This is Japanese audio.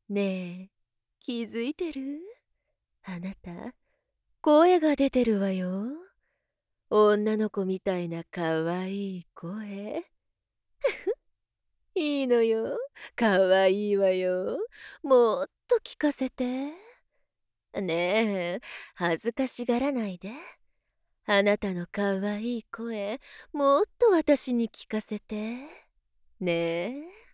ねえ、気づいてる？あなた、声が出てるわよ。女の子みたいなかわいい声。いいのよ。かわいいわよ。もっと聞かせて。ねえ、恥ずかしがらないで。あなたのかわいい声、もっと私に聞かせて。ねえ。